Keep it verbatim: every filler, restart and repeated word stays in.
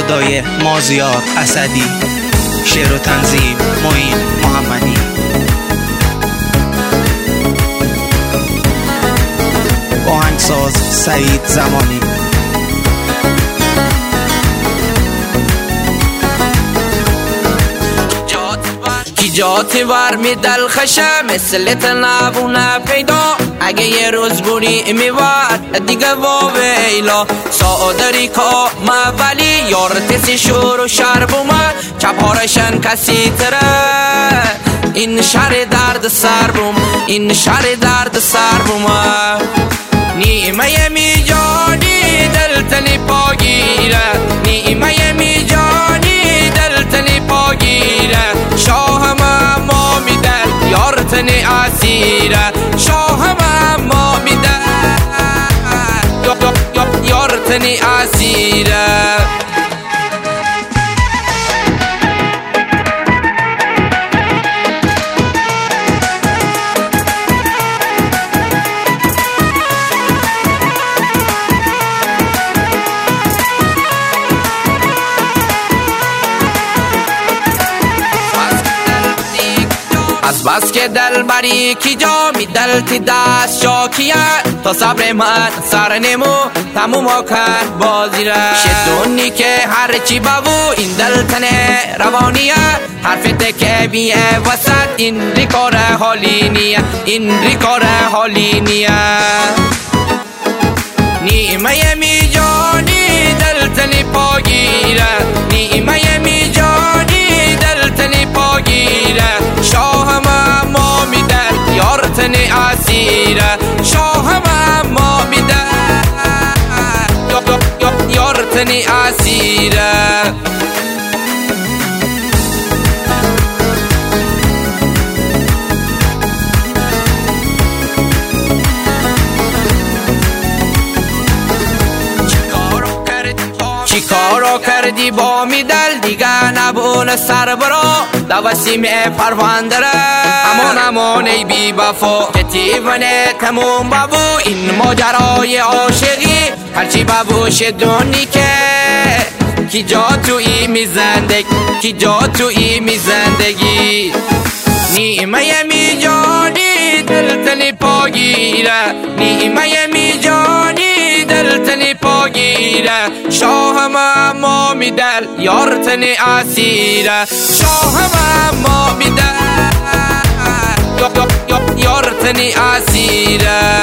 صدای مازیار اسدی، شعر و تنظیم معین محمدی. آهنگساز سعید زمانی. کی جات ور می دل خشه مثل تنابونه پیدا، اگه یه روز بوری میواد دیگه و ویلا. سادری که ما ولی یار تسی شور و شر بومه، چپارشن کسی تره این شر درد سر بوم، این شر درد سر بومه. نیمه می جانی دل تنی پاگیره، نیمه می جانی دل تنی پاگیره. شاه ما ما می دل یار تنی اسیره، شاه ما ما می دل یار تنی اسیره. از بس که دل بری کی جا می دل تی دست شاکیه، تا صبر من سر نمو تموم کن بازی را. شدونی که هر چی بابو این دل تنه روانیه، حرف تکه بیه وسط این ریکار حالی نیه، این ریکار حالی نیه. نیمه می جانی دل تنی پاگیره، نیمه می جانی دل تنی پاگیره. شاه ما ما می دل یار تنی اسیره، شاه ما ما می دل یار تنی اسیره. چی کارو کردی با می دل دیگه نبونه سر برا، دا وسیم پروندره امان امان ای بی بفا. که تیونه تموم بابو این ماجرای عاشقی، هرچی بابو شدونی که کی جا توی می زندگی، کی جا توی می زندگی. نیمه می جانی دل تنی پاگیره، نیمه می جانی دل تنی پاگیره. شاه ما ما می دل یار تنی اسیره، شاه ما ما می دل یار تنی اسیره.